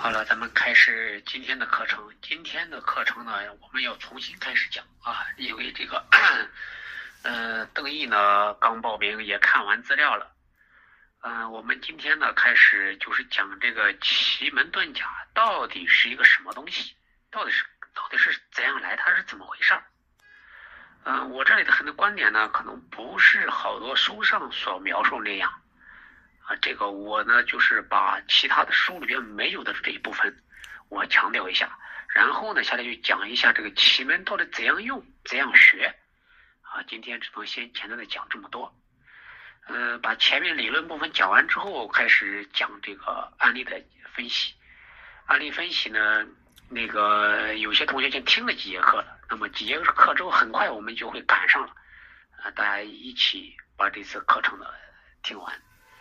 好了，咱们开始今天的课程。今天的课程呢，我们要重新开始讲啊，因为这个，邓毅呢刚报名，也看完资料了。我们今天呢开始就是讲这个奇门遁甲到底是一个什么东西，到底是怎样来，它是怎么回事儿。我这里的很多观点呢，可能不是好多书上所描述那样。这个我呢就是把其他的书里边没有的这一部分我强调一下，然后呢下来就讲一下这个奇门到底怎样用怎样学今天只能先简单的讲这么多。把前面理论部分讲完之后，开始讲这个案例的分析。案例分析呢，那个有些同学已经听了几节课了，那么几节课之后很快我们就会赶上了，大家一起把这次课程的听完。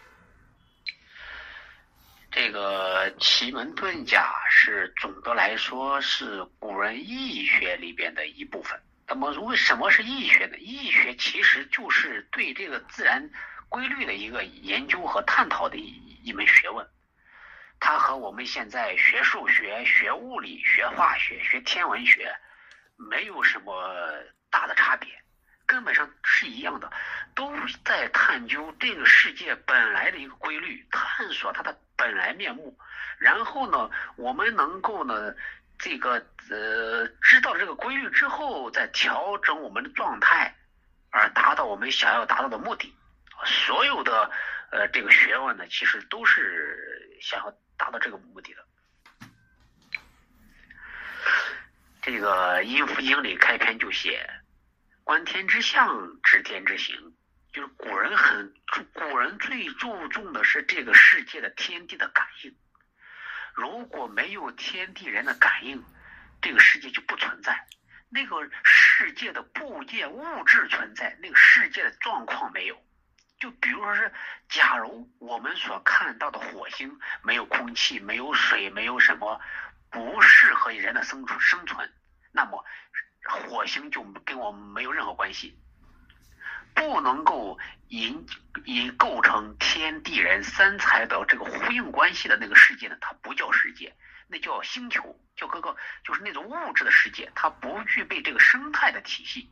这个奇门遁甲是总的来说是古人易学里边的一部分。那么为什么是易学呢？易学其实就是对这个自然规律的一个研究和探讨的一门学问。它和我们现在学数学、学物理、学化学、学天文学没有什么大的差别，根本上是一样的，都在探究这个世界本来的一个规律，探索它的本来面目。然后呢，我们能够呢这个知道这个规律之后，再调整我们的状态，而达到我们想要达到的目的。所有的这个学问呢，其实都是想要达到这个目的的。这个《阴符经》里开篇就写：观天之象，知天之行。就是古人最注重的是这个世界的天地的感应。如果没有天地人的感应，这个世界就不存在。那个世界的部件物质存在，那个世界的状况没有。就比如说是，假如我们所看到的火星没有空气，没有水，没有什么，不适合人的生存，那么火星就跟我们没有任何关系。不能够以构成天地人三才的这个呼应关系的那个世界呢，它不叫世界，那叫星球，叫就是那种物质的世界，它不具备这个生态的体系。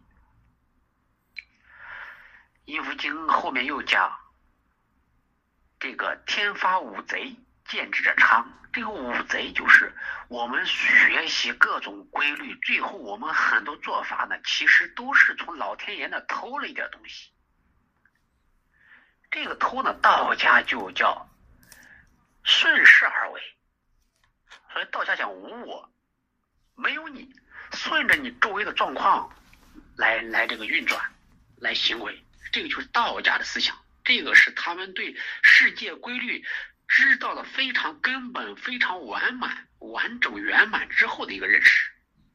阴符经后面又讲这个天发五贼，见之者昌。这个五贼就是我们学习各种规律，最后我们很多做法呢，其实都是从老天爷那偷了一点东西。这个偷呢，道家就叫顺势而为。所以道家讲无我，没有你，顺着你周围的状况来这个运转，来行为。这个就是道家的思想，这个是他们对世界规律知道的非常根本、非常完整、圆满之后的一个认识。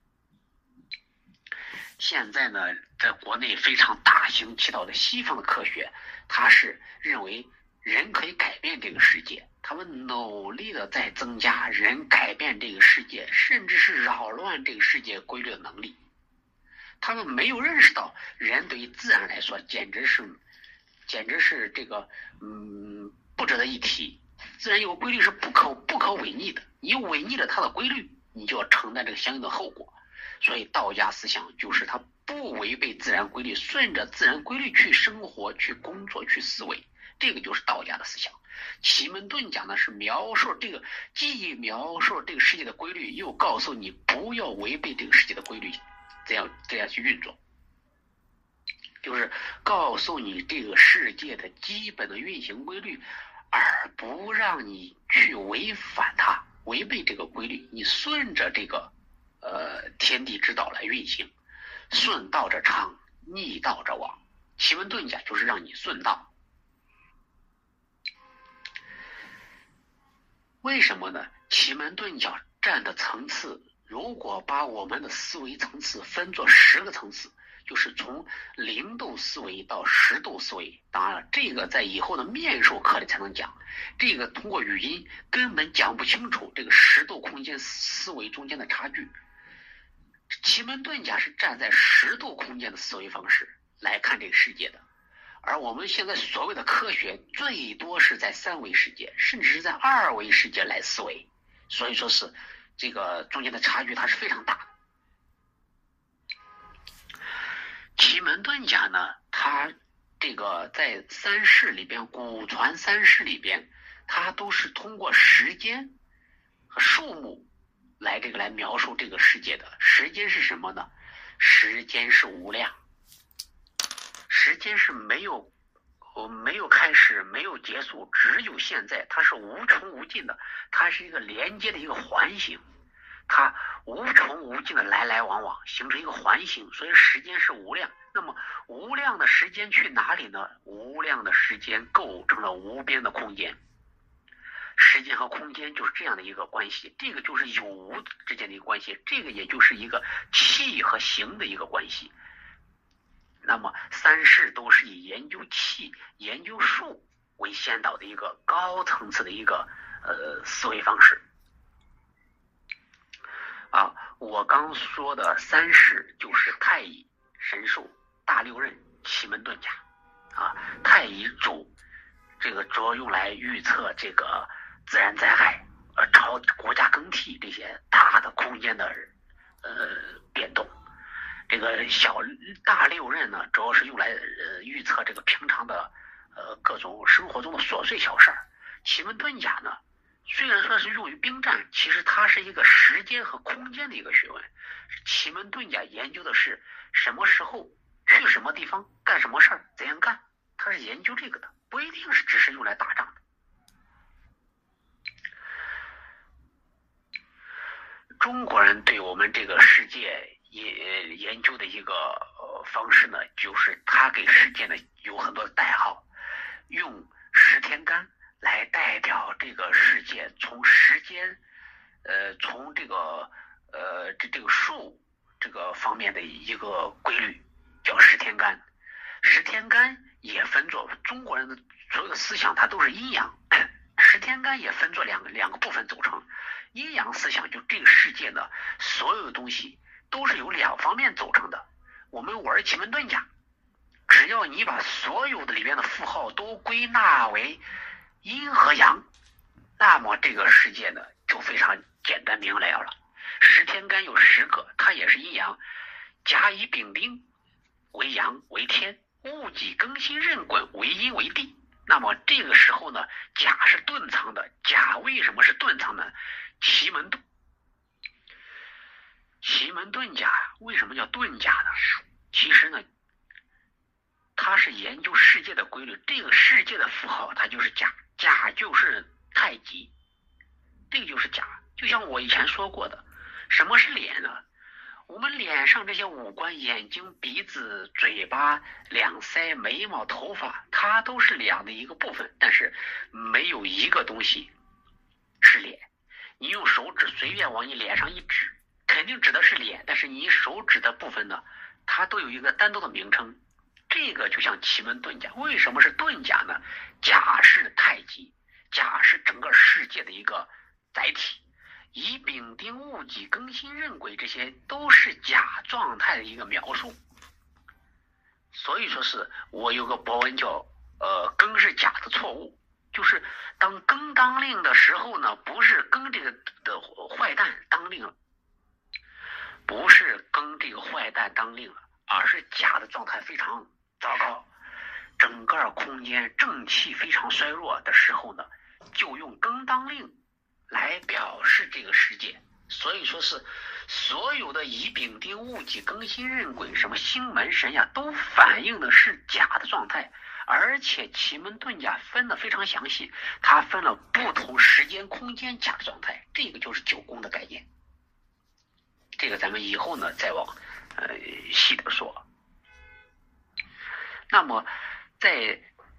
现在呢，在国内非常大行其道的西方的科学，他是认为人可以改变这个世界，他们努力的在增加人改变这个世界，甚至是扰乱这个世界规律的能力。他们没有认识到人对于自然来说简直是这个不值得一提。自然有个规律是不可违逆的，你违逆了它的规律，你就要承担这个相应的后果。所以道家思想就是它不违背自然规律，顺着自然规律去生活、去工作、去思维，这个就是道家的思想。奇门遁甲呢是描述这个，既描述这个世界的规律，又告诉你不要违背这个世界的规律，这样去运作，就是告诉你这个世界的基本的运行规律，而不让你去违反它，违背这个规律。你顺着这个天地之道来运行，顺道者昌，逆道者亡。奇门遁甲就是让你顺道。为什么呢？奇门遁甲占的层次，如果把我们的思维层次分作10个层次，就是从0度思维到10度思维。当然了，这个在以后的面授课里才能讲，这个通过语音根本讲不清楚这个10度空间思维中间的差距。奇门遁甲是站在10度空间的思维方式来看这个世界的，而我们现在所谓的科学最多是在3维世界，甚至是在2维世界来思维。 所以说是这个中间的差距它是非常大的。奇门遁甲呢，它这个在三世里边，古传三世里边，它都是通过时间和数目来描述这个世界的。时间是什么呢？时间是无量，时间是没有开始，没有结束，只有现在，它是无穷无尽的，它是一个连接的一个环形，它无穷无尽的来来往往，形成一个环形，所以时间是无量。那么无量的时间去哪里呢？无量的时间构成了无边的空间，时间和空间就是这样的一个关系，这个就是有无之间的一个关系，这个也就是一个气和形的一个关系。那么三世都是以研究气、研究数为先导的一个高层次的一个思维方式。我刚说的三世就是太乙、神术、大六壬、奇门遁甲。太乙主要用来预测这个自然灾害、国家更替这些大的空间的变动。这个大六壬呢，主要是用来预测这个平常的各种生活中的琐碎小事儿。奇门遁甲呢，虽然说是用于兵战，其实它是一个时间和空间的一个学问。奇门遁甲研究的是什么时候去什么地方干什么事儿，怎样干，它是研究这个的，不一定是只是用来打仗的。中国人对我们这个世界研究的一个方式呢，就是他给世界呢有很多的代号，用十天干来代表这个世界，从时间从这个数这个方面的一个规律，叫十天干。十天干也分作中国人的所有的思想，它都是阴阳。十天干也分作两个部分组成。阴阳思想就这个世界呢，所有的东西都是由两方面组成的。我们玩奇门遁甲，只要你把所有的里边的符号都归纳为阴和阳，那么这个世界呢就非常简单明了了。十天干有10个，它也是阴阳，甲乙丙丁为阳为天，戊己庚辛壬癸为阴为地。那么这个时候呢，甲是遁藏的。甲为什么是遁藏呢？奇门遁甲为什么叫遁甲呢？其实呢，它是研究世界的规律，这个世界的符号它就是甲，甲就是太极，这个就是甲。就像我以前说过的，什么是脸呢？我们脸上这些五官，眼睛、鼻子、嘴巴、两腮、眉毛、头发，它都是脸的一个部分，但是没有一个东西是脸。你用手指随便往你脸上一指，肯定指的是脸，但是你手指的部分呢，它都有一个单独的名称。这个就像奇门遁甲。为什么是遁甲呢？甲是太极，甲是整个世界的一个载体。乙丙丁戊己庚辛壬癸，这些都是甲状态的一个描述。所以说是我有个博文叫庚是甲的错误，就是当庚当令的时候呢，不是庚这个的坏蛋当令了，不是庚这个坏蛋当令了，而是甲的状态非常糟糕，整个空间正气非常衰弱的时候呢，就用庚当令来表示这个世界。所以说是所有的乙丙丁戊己庚辛壬癸什么星门神呀，都反映的是甲的状态。而且奇门遁甲分得非常详细，它分了不同时间空间甲的状态，这个就是九宫的概念。这个咱们以后呢再往细的说。那么在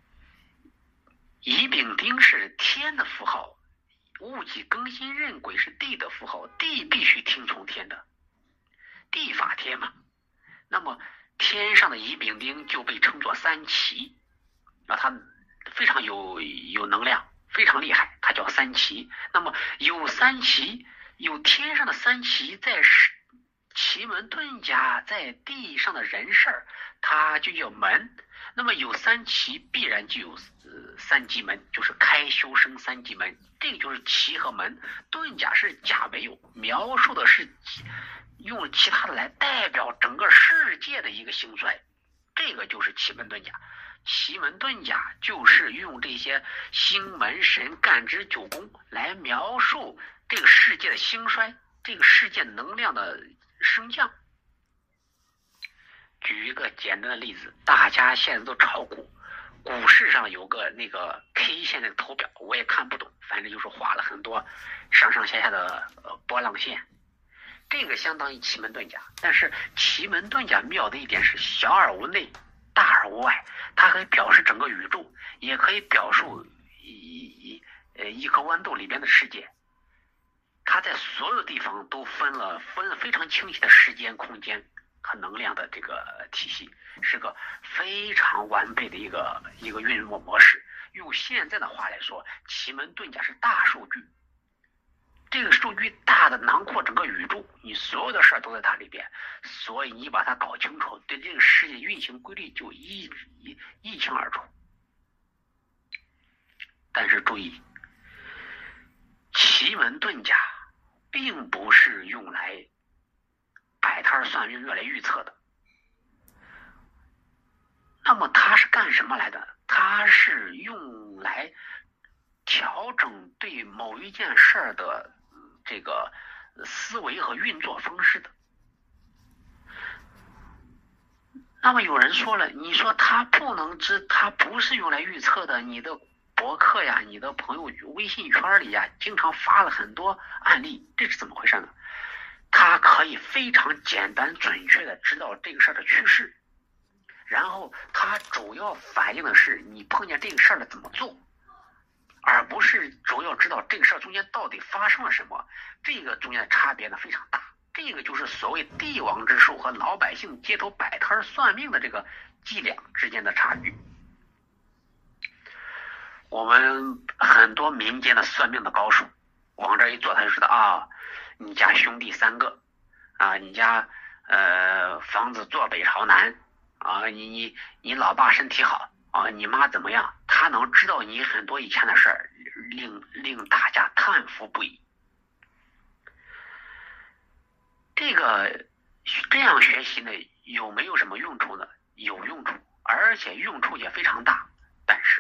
乙丙丁是天的符号，戊己庚辛壬癸是地的符号，地必须听从天的，地法天嘛。那么天上的乙丙丁就被称作三奇，它非常有能量，非常厉害，它叫三奇。那么有三奇，有天上的三奇，在奇门遁甲在地上的人事儿，它就叫门。那么有三奇，必然就有三级门，就是开修生三级门，这个就是奇和门。遁甲是甲为右，描述的是用其他的来代表整个世界的一个兴衰，这个就是奇门遁甲。奇门遁甲就是用这些星门神干支九宫来描述这个世界的兴衰，这个世界能量的升降。举一个简单的例子，大家现在都炒股，股市上有个那个 K 线那个图表，我也看不懂，反正就是画了很多上上下下的波浪线，这个相当于奇门遁甲。但是奇门遁甲妙的一点是小而无内，大而无外，它可以表示整个宇宙，也可以表述一颗豌豆里边的世界。它在所有地方都分了非常清晰的时间、空间和能量的这个体系，是个非常完备的一个运作模式。用现在的话来说，奇门遁甲是大数据，这个数据大的囊括整个宇宙，你所有的事儿都在它里边，所以你把它搞清楚，对这个世界运行规律就一清二楚。但是注意，奇门遁甲并不是用来摆摊算命、用来预测的。那么它是干什么来的？它是用来调整对某一件事儿的这个思维和运作方式的。那么有人说了，你说它不是用来预测的，你的博客呀，你的朋友微信圈里呀，经常发了很多案例，这是怎么回事呢？它可以非常简单准确的知道这个事儿的趋势，然后它主要反映的是你碰见这个事儿了怎么做，而不是主要知道这个事儿中间到底发生了什么。这个中间的差别呢非常大，这个就是所谓帝王之术和老百姓街头摆摊算命的这个伎俩之间的差距。我们很多民间的算命的高手往这一坐，他就知道啊，你家兄弟3个啊，你家房子坐北朝南啊，你老爸身体好啊，你妈怎么样，他能知道你很多以前的事儿，令大家叹服不已。这样学习呢，有没有什么用处呢？有用处，而且用处也非常大。但是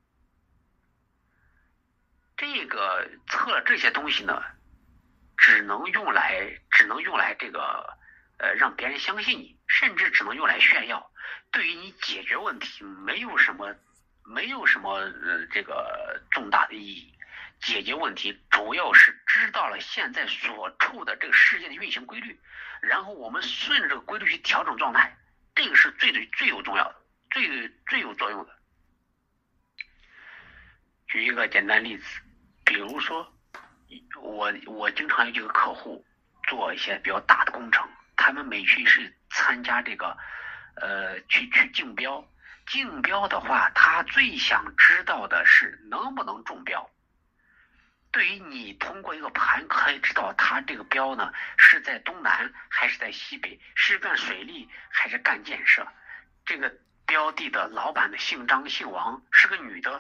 这个测了这些东西呢，只能用来这个让别人相信你，甚至只能用来炫耀，对于你解决问题没有什么这个重大的意义。解决问题主要是知道了现在所处的这个世界的运行规律，然后我们顺着这个规律去调整状态，这个是最有重要的，最有作用的。举一个简单例子，比如说我经常有几个客户做一些比较大的工程，他们每去是参加这个去竞标。竞标的话，他最想知道的是能不能中标。对于你通过一个盘可以知道他这个标呢是在东南还是在西北，是干水利还是干建设，这个标的的老板的姓张姓王，是个女的